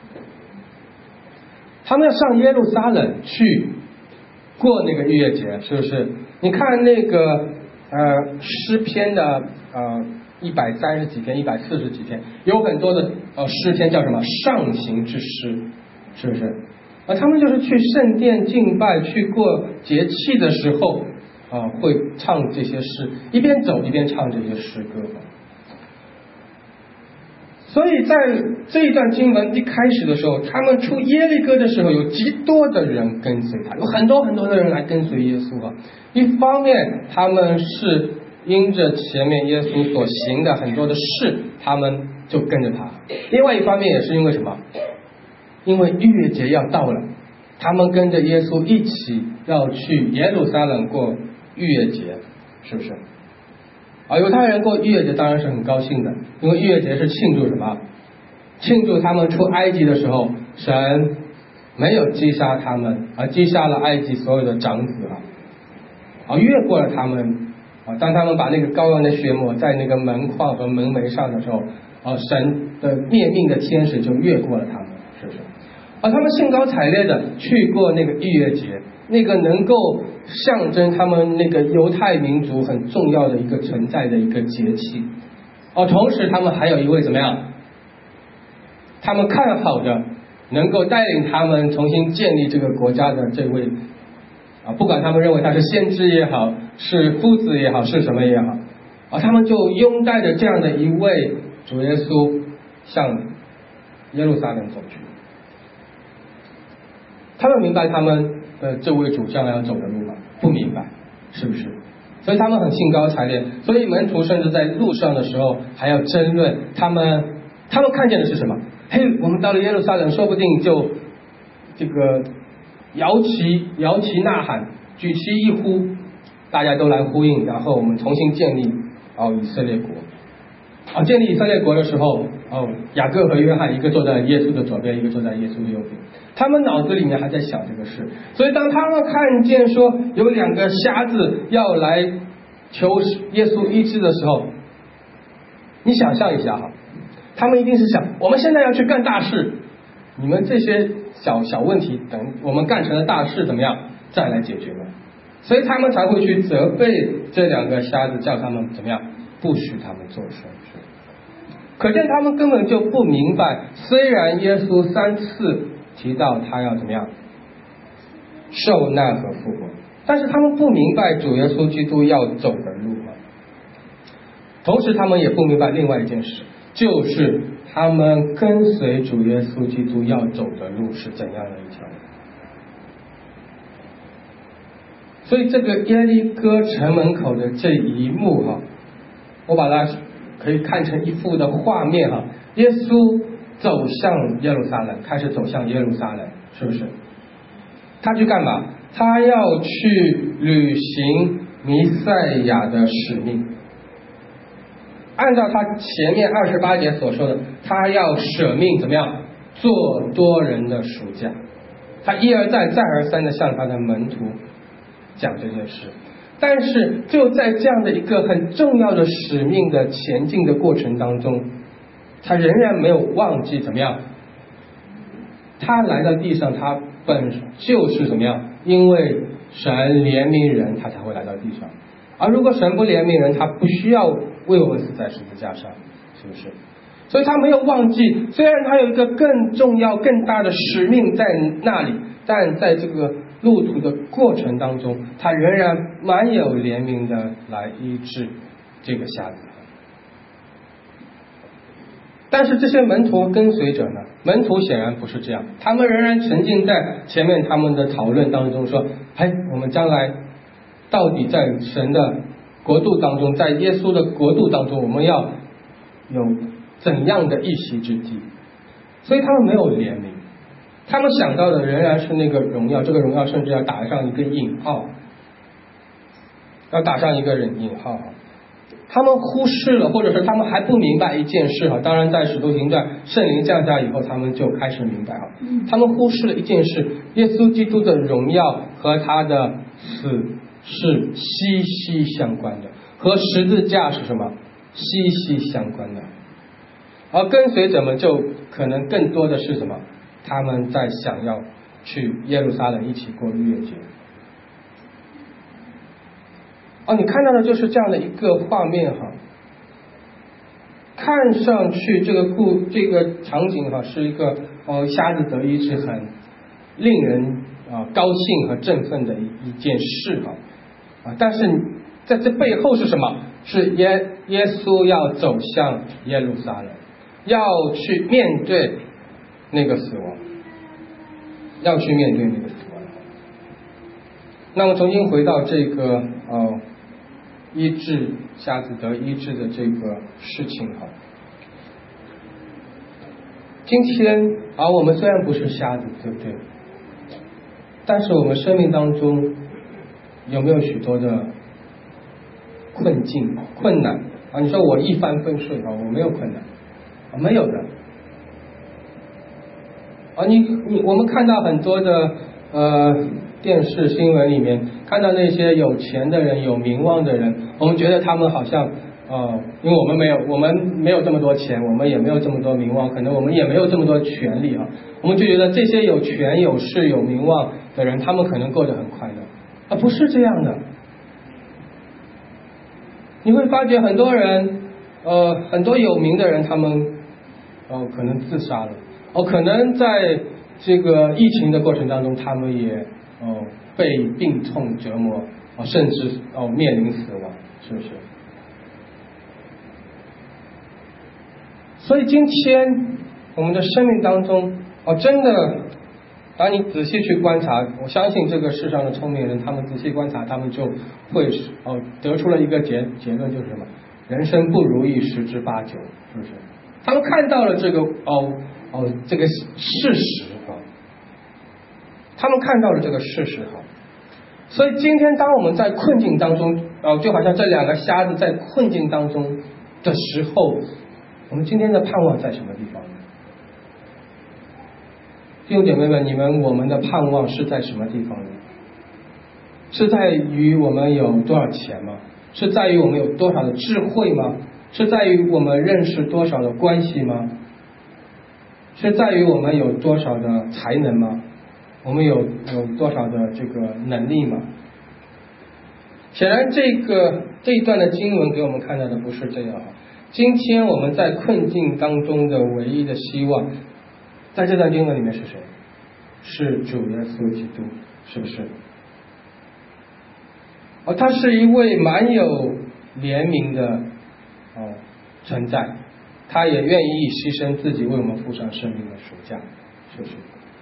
他们要上耶路撒冷去过那个逾越节，是不是？你看那个呃诗篇的呃一百三十几篇、一百四十几篇，有很多的呃诗篇叫什么上行之诗，是不是？啊，他们就是去圣殿敬拜、去过节气的时候。啊，会唱这些诗，一边走一边唱这些诗歌。所以在这一段经文一开始的时候，他们出耶利哥的时候，有极多的人跟随他，有很多很多的人来跟随耶稣啊。一方面，他们是因着前面耶稣所行的很多的事，他们就跟着他；另外一方面，也是因为什么？ 因为逾越节要到了，他们跟着耶稣一起要去耶路撒冷过逾越节，是不是？啊，犹太人过逾越节当然是很高兴的，因为逾越节是庆祝什么？庆祝他们出埃及的时候，神没有击杀他们，而击杀了埃及所有的长子啊，啊，越过了他们啊。当他们把那个羔羊的血抹在那个门框和门楣上的时候，啊，神的灭命的天使就越过了他们，是不是？啊，他们兴高采烈的去过那个逾越节，那个能够象征他们那个犹太民族很重要的一个存在的一个节气。哦，同时他们还有一位怎么样？他们看好的能够带领他们重新建立这个国家的这位啊，不管他们认为他是先知也好，是夫子也好，是什么也好，啊，他们就拥戴着这样的一位主耶稣向耶路撒冷走去。他们明白他们的这位主将要走的路吗？不明白，是不是？所以他们很兴高采烈，所以门徒甚至在路上的时候还要争论，他们他们看见的是什么？嘿，我们到了耶路撒冷，说不定就这个摇旗摇旗呐喊，举旗一呼，大家都来呼应，然后我们重新建立哦以色列国。啊，建立以色列国的时候，哦，雅各和约翰一个坐在耶稣的左边，一个坐在耶稣的右边，他们脑子里面还在想这个事。所以当他们看见说有两个瞎子要来求耶稣医治的时候，你想象一下哈，他们一定是想，我们现在要去干大事，你们这些小小问题等我们干成了大事怎么样再来解决呢？所以他们才会去责备这两个瞎子，叫他们怎么样，不许他们做事。可见他们根本就不明白，虽然耶稣三次提到他要怎么样受难和复活，但是他们不明白主耶稣基督要走的路啊。同时他们也不明白另外一件事，就是他们跟随主耶稣基督要走的路是怎样的一条路。所以这个耶利哥城门口的这一幕哈，我把它可以看成一幅的画面哈，耶稣走向耶路撒冷，开始走向耶路撒冷，是不是？他去干嘛？他要去履行弥赛亚的使命。按照他前面二十八节所说的，他要舍命怎么样做多人的赎价。他一而再再而三的向他的门徒讲这件事。但是就在这样的一个很重要的使命的前进的过程当中，他仍然没有忘记怎么样，他来到地上，他本就是怎么样，因为神怜悯人，他才会来到地上。而如果神不怜悯人，他不需要为我们死在十字架上，是不是？所以他没有忘记，虽然他有一个更重要更大的使命在那里，但在这个路途的过程当中，他仍然蛮有怜悯的来医治这个瞎子。但是这些门徒跟随者呢，门徒显然不是这样，他们仍然沉浸在前面他们的讨论当中，说哎，我们将来到底在神的国度当中，在耶稣的国度当中，我们要有怎样的一席之地。所以他们没有怜悯，他们想到的仍然是那个荣耀，这个荣耀甚至要打上一个引号，要打上一个引号。他们忽视了，或者是他们还不明白一件事哈。当然在使徒行传圣灵降下以后，他们就开始明白哈。他们忽视了一件事，耶稣基督的荣耀和他的死是息息相关的，和十字架是什么息息相关的。而跟随者们就可能更多的是什么，他们在想要去耶路撒冷一起过逾越节。哦，你看到的就是这样的一个画面哈，看上去这个故这个场景哈是一个哦瞎子得医治，很令人啊高兴和振奋的一一件事哈啊，但是在这背后是什么？是耶耶稣要走向耶路撒冷，要去面对那个死亡，要去面对那个死亡。那么重新回到这个呃医治瞎子得医治的这个事情哈， 今天啊，我们虽然不是瞎子，对不对？但是我们生命当中有没有许多的困境、困难啊？你说我一帆风顺啊，我没有困难啊，没有的啊。你你我们看到很多的呃电视新闻里面，看到那些有钱的人、有名望的人，我们觉得他们好像呃，因为我们没有我们没有这么多钱，我们也没有这么多名望，可能我们也没有这么多权利啊，我们就觉得这些有权有势有名望的人，他们可能过得很快乐啊，不是这样的。你会发觉很多人呃很多有名的人，他们哦、呃、可能自杀了哦，可能在这个疫情的过程当中，他们也哦、呃、被病痛折磨哦，甚至哦面临死亡，是不是？所以今天我们的生命当中哦，真的，当你仔细去观察，我相信这个世上的聪明人，他们仔细观察，他们就会哦得出了一个结结论，就是什么？人生不如意十之八九，是不是？他们看到了这个哦哦这个事实啊，他们看到了这个事实哈。所以今天当我们在困境当中哦，就好像这两个瞎子在困境当中的时候，我们今天的盼望在什么地方呢？弟兄姐妹们，你们我们的盼望是在什么地方呢？是在于我们有多少钱吗？是在于我们有多少的智慧吗？是在于我们认识多少的关系吗？是在于我们有多少的才能吗？我们有有多少的这个能力吗？显然这个这一段的经文给我们看到的不是这样。今天我们在困境当中的唯一的希望，在这段经文里面是谁？是主耶稣基督，是不是？哦，他是一位蛮有怜悯的哦存在，他也愿意牺牲自己为我们付上生命的赎价，是不是？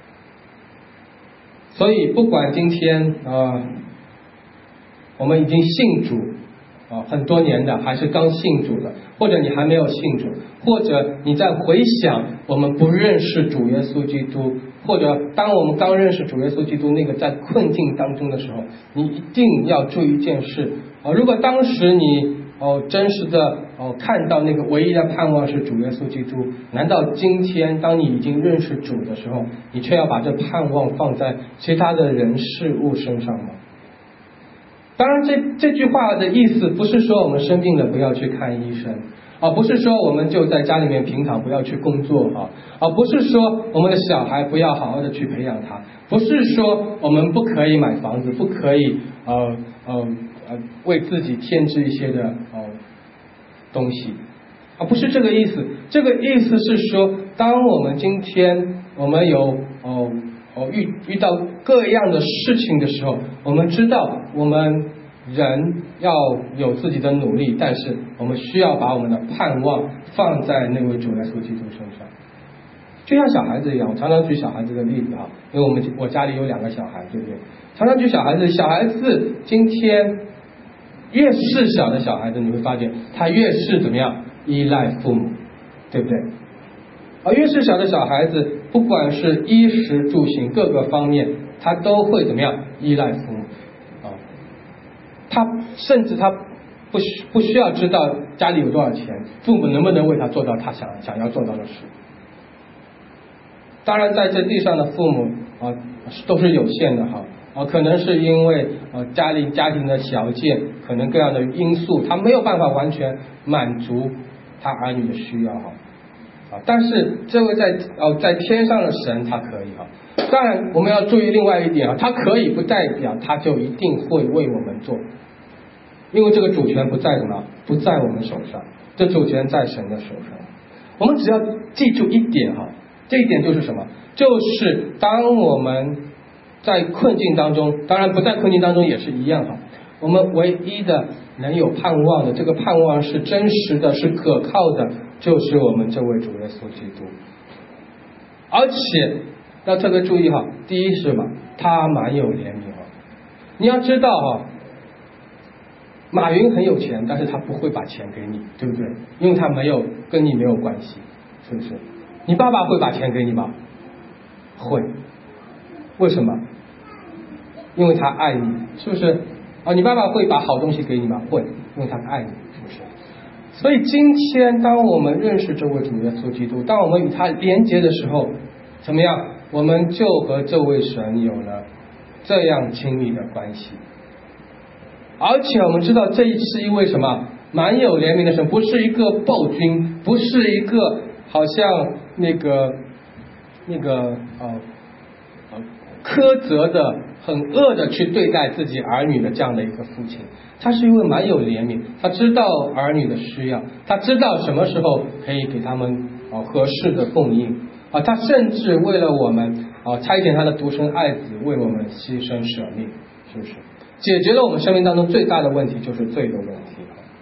所以不管今天啊、呃，我们已经信主啊、呃、很多年的，还是刚信主的，或者你还没有信主，或者你在回想我们不认识主耶稣基督，或者当我们刚认识主耶稣基督那个在困境当中的时候，你一定要注意一件事啊、呃！如果当时你哦真实的哦看到那个唯一的盼望是主耶稣基督，难道今天当你已经认识主的时候，你却要把这盼望放在其他的人事物身上吗？当然这这句话的意思不是说我们生病了不要去看医生啊，不是说我们就在家里面平躺不要去工作啊，啊不是说我们的小孩不要好好的去培养他，不是说我们不可以买房子，不可以呃呃呃为自己添置一些的呃东西啊，不是这个意思。这个意思是说，当我们今天我们有哦哦遇遇到各样的事情的时候，我们知道我们人要有自己的努力，但是我们需要把我们的盼望放在那位主耶稣基督身上。就像小孩子一样，我常常举小孩子的例子啊，因为我们我家里有两个小孩，对不对？常常举小孩子，小孩子今天越是小的小孩子，你会发现他越是怎么样依赖父母，对不对？而越是小的小孩子，不管是衣食住行各个方面，他都会怎么样依赖父母啊？他甚至他不需不需要知道家里有多少钱，父母能不能为他做到他想想要做到的事。当然在这地上的父母啊都是有限的哈啊，可能是因为呃家里家庭的条件，可能各样的因素，他没有办法完全满足他儿女的需要哈啊，但是这位在哦在天上的神他可以哈。当然我们要注意另外一点啊，他可以不代表他就一定会为我们做，因为这个主权不在什么不在我们手上，这主权在神的手上。我们只要记住一点哈，这一点就是什么？就是当我们在困境当中，当然不在困境当中也是一样哈。我们唯一的能有盼望的，这个盼望是真实的，是可靠的，就是我们这位主耶稣基督。而且要特别注意哈，第一是什么？他蛮有怜悯哈。你要知道哈，马云很有钱，但是他不会把钱给你，对不对？因为他没有跟你没有关系，是不是？ 你爸爸会把钱给你吗？会。为什么？因为他爱你，是不是？啊，你爸爸会把好东西给你吗？会，因为他爱你，是不是？所以今天当我们认识这位主耶稣基督，当我们与他连结的时候，怎么样？我们就和这位神有了这样亲密的关系。而且我们知道这是一位什么？蛮有怜悯的神，不是一个暴君，不是一个好像那个那个呃呃苛责的很恶的去对待自己儿女的这样的一个父亲。他是一位蛮有怜悯，他知道儿女的需要，他知道什么时候可以给他们啊合适的供应啊，他甚至为了我们啊差遣他的独生爱子为我们牺牲舍命，是不是？解决了我们生命当中最大的问题，就是罪的问题。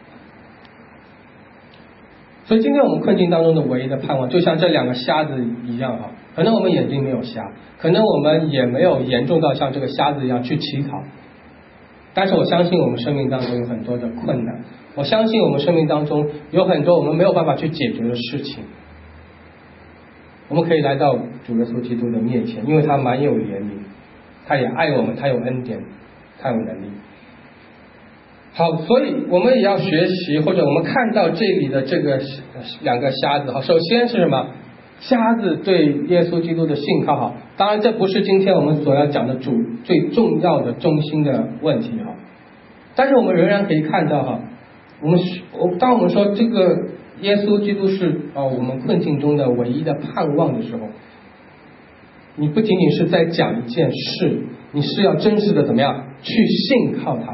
所以今天我们困境当中的唯一的盼望，就像这两个瞎子一样哈，可能我们眼睛没有瞎，可能我们也没有严重到像这个瞎子一样去乞讨，但是我相信我们生命当中有很多的困难，我相信我们生命当中有很多我们没有办法去解决的事情，我们可以来到主耶稣基督的面前，因为他蛮有怜悯，他也爱我们，他有恩典，他有能力。好，所以我们也要学习，或者我们看到这里的这个两个瞎子哈，首先是什么？瞎子对耶稣基督的信靠哈，当然这不是今天我们所要讲的主最重要的中心的问题哈，但是我们仍然可以看到哈，我们我当我们说这个耶稣基督是啊我们困境中的唯一的盼望的时候，你不仅仅是在讲一件事，你是要真实的怎么样去信靠他的。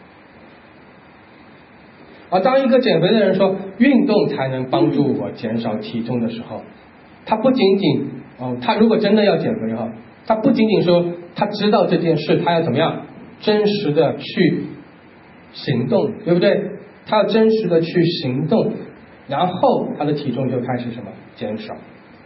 而当一个减肥的人说运动才能帮助我减少体重的时候，他不仅仅哦，他如果真的要减肥哈，他不仅仅说他知道这件事，他要怎么样真实的去行动，对不对？他要真实的去行动，然后他的体重就开始什么减少。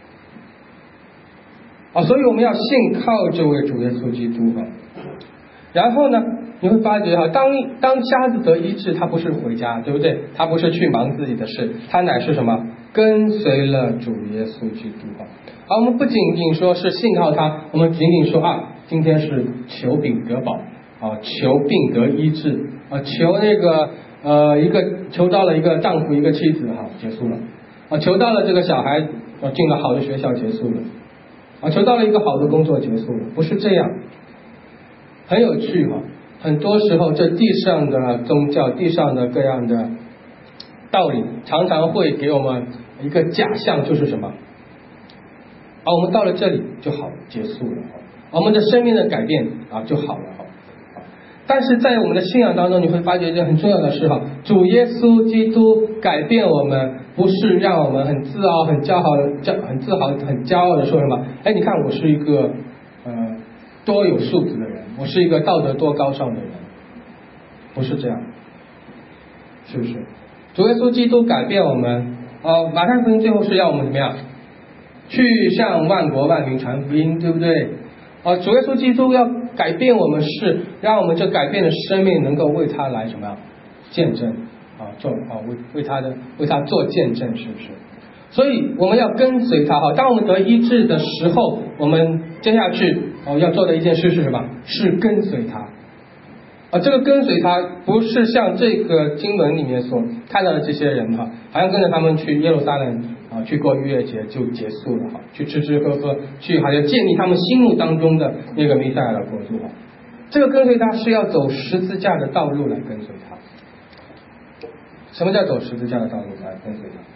啊，所以我们要信靠这位主耶稣基督啊。然后呢，你会发觉哈，当当瞎子得医治，他不是回家，对不对？他不是去忙自己的事，他乃是什么？跟随了主耶稣基督哈。好，我们不仅仅说是信靠他，我们仅仅说啊，今天是求病得保啊，求病得医治啊，求那个呃一个求到了一个丈夫一个妻子哈，结束了啊，求到了这个小孩啊进了好的学校结束了啊，求到了一个好的工作结束了，不是这样。很有趣哈，很多时候这地上的宗教、地上的各样的道理，常常会给我们一个假象，就是什么？啊，我们到了这里就好，结束了，我们的生命的改变啊就好了哈。但是在我们的信仰当中，你会发觉一件很重要的事哈，主耶稣基督改变我们，不是让我们很自傲、很骄傲、骄很自豪、很骄傲的说什么？哎，你看我是一个呃多有素质的人。我是一个道德多高尚的人，不是这样，是不是？主耶稣基督改变我们，哦，马太福音最后是要我们怎么样？去向万国万民传福音，对不对？哦，主耶稣基督要改变我们，是让我们这改变的生命能够为他来什么样见证啊？做啊为为他的为他做见证，是不是？所以我们要跟随他哈。当我们得医治的时候，我们接下去哦要做的一件事是什么？是跟随他。啊，这个跟随他不是像这个经文里面所看到的这些人哈，好像跟着他们去耶路撒冷啊去过逾越节就结束了哈，去吃吃喝喝，去好像建立他们心目当中的那个弥赛亚的国度哈。这个跟随他是要走十字架的道路来跟随他。什么叫走十字架的道路来跟随他？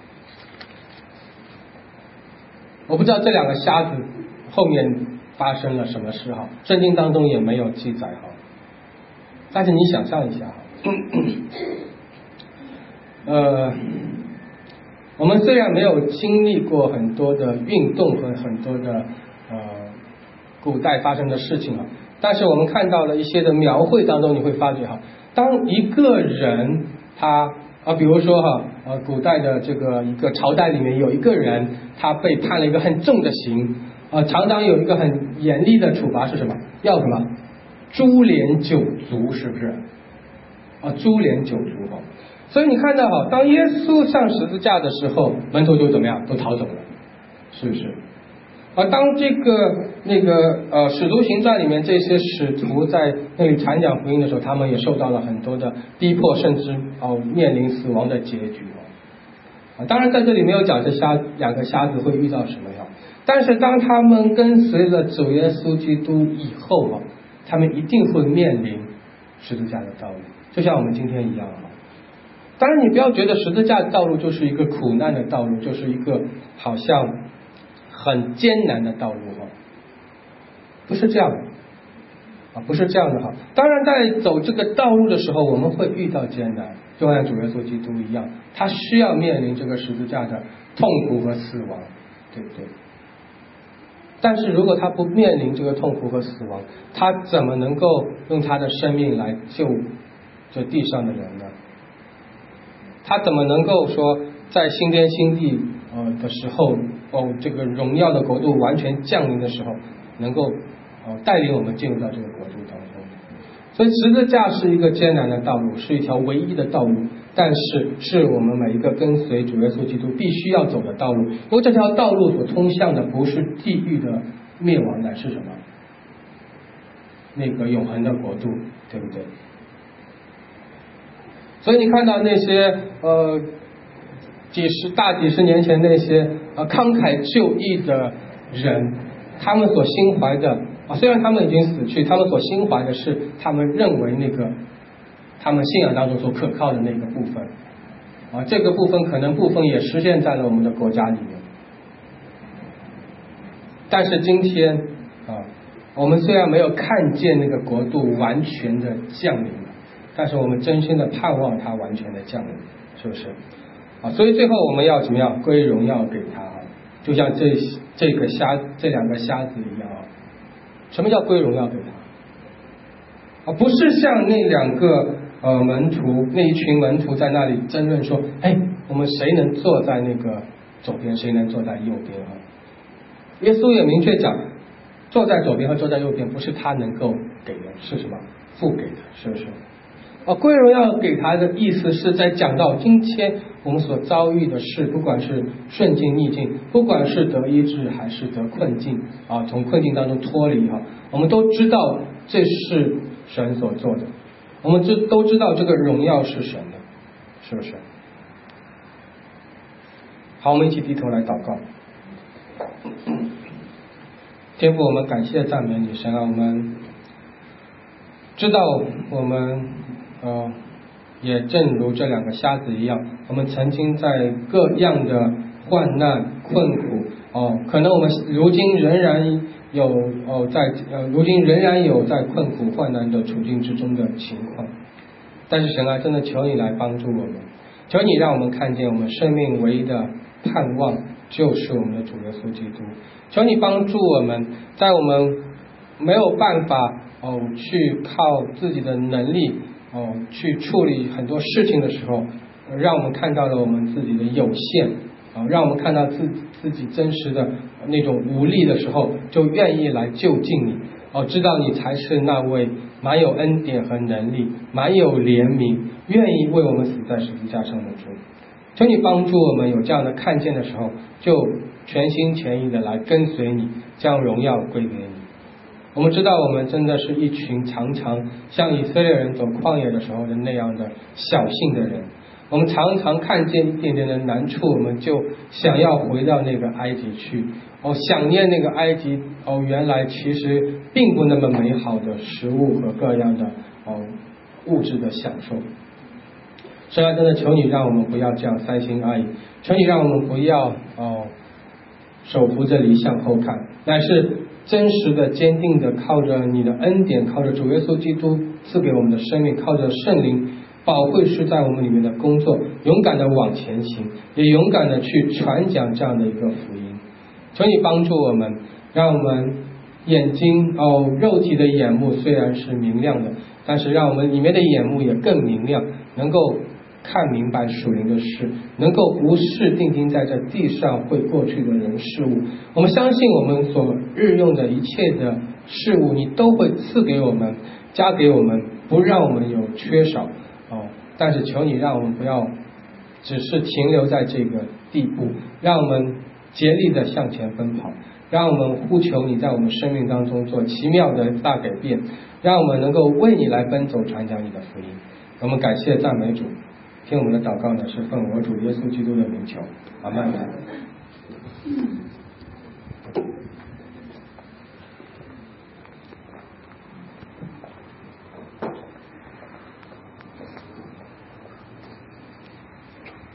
我不知道这两个瞎子后面发生了什么事哈，圣经当中也没有记载哈。但是你想象一下，呃，我们虽然没有经历过很多的运动和很多的呃古代发生的事情啊，但是我们看到了一些的描绘当中，你会发觉哈，当一个人他啊，比如说哈，呃，古代的这个一个朝代里面有一个人，他被判了一个很重的刑，啊，常常有一个很严厉的处罚是什么？要什么？株连九族，是不是？啊，株连九族哈。所以你看到哈，当耶稣上十字架的时候，门徒就怎么样？都逃走了， 是不是？而当这个那个呃使徒行传里面这些使徒在那里传讲福音的时候，他们也受到了很多的逼迫，甚至哦面临死亡的结局哦。啊，当然在这里没有讲这瞎两个瞎子会遇到什么呀，但是当他们跟随着主耶稣基督以后啊，他们一定会面临十字架的道路，就像我们今天一样啊。当然你不要觉得十字架的道路就是一个苦难的道路，就是一个好像很艰难的道路哈，不是这样的啊，不是这样的哈。当然在走这个道路的时候，我们会遇到艰难，就像主耶稣基督一样，他需要面临这个十字架的痛苦和死亡，对不对？但是如果他不面临这个痛苦和死亡，他怎么能够用他的生命来救这地上的人呢？他怎么能够说在新天新地呃的时候，哦，这个荣耀的国度完全降临的时候，能够呃带领我们进入到这个国度当中？所以十字架是一个艰难的道路，是一条唯一的道路，但是是我们每一个跟随主耶稣基督必须要走的道路。因为这条道路所通向的不是地狱的灭亡，乃是什么？那个永恒的国度，对不对？所以你看到那些呃几十大几十年前那些呃慷慨就义的人，他们所心怀的啊，虽然他们已经死去，他们所心怀的是他们认为那个他们信仰当中所可靠的那个部分啊，这个部分可能部分也实现在了我们的国家里面。但是今天啊，我们虽然没有看见那个国度完全的降临，但是我们真心的盼望它完全的降临，是不是啊？所以最后我们要怎么样归荣耀给他，就像这这个瞎这两个瞎子一样啊。什么叫归荣耀给他啊？不是像那两个呃门徒那一群门徒在那里争论说，哎，我们谁能坐在那个左边，谁能坐在右边啊？耶稣也明确讲，坐在左边和坐在右边不是他能够给的，是什么？父给的，是不是？啊，归荣耀给他的意思是在讲到今天我们所遭遇的事，不管是顺境逆境，不管是得医治还是得困境啊，从困境当中脱离哈，我们都知道这是神所做的，我们知都知道这个荣耀是神的，是不是？好，我们一起低头来祷告。天父，我们感谢赞美你，神啊，我们知道我们呃，也正如这两个瞎子一样，我们曾经在各样的患难困苦哦，可能我们如今仍然有哦在呃如今仍然有在困苦患难的处境之中的情况，但是神啊，真的求你来帮助我们，求你让我们看见我们生命唯一的盼望就是我们的主耶稣基督，求你帮助我们，在我们没有办法哦去靠自己的能力哦去处理很多事情的时候，让我们看到了我们自己的有限啊，让我们看到自自己真实的那种无力的时候，就愿意来就近你哦，知道你才是那位满有恩典和能力，满有怜悯，愿意为我们死在十字架上的主。求你帮助我们有这样的看见的时候，就全心全意的来跟随你，将荣耀归给你。我们知道我们真的是一群常常像以色列人走旷野的时候的那样的小性的人，我们常常看见一点点的难处，我们就想要回到那个埃及去哦，想念那个埃及哦，原来其实并不那么美好的食物和各样的哦物质的享受。神啊，真的求你让我们不要这样三心二意，求你让我们不要哦手扶着犁向后看，乃是真实的坚定的靠着你的恩典，靠着主耶稣基督赐给我们的生命，靠着圣灵保惠师在我们里面的工作，勇敢的往前行，也勇敢的去传讲这样的一个福音。求你帮助我们，让我们眼睛哦肉体的眼目虽然是明亮的，但是让我们里面的眼目也更明亮，能够看明白属灵的事，能够不是定睛在这地上会过去的人事物。我们相信我们所日用的一切的事物，你都会赐给我们，加给我们，不让我们有缺少哦。但是求你让我们不要只是停留在这个地步，让我们竭力的向前奔跑，让我们呼求你在我们生命当中做奇妙的大改变，让我们能够为你来奔走，传讲你的福音。我们感谢赞美主，听我们的祷告呢是奉我主耶稣基督的名求，阿们。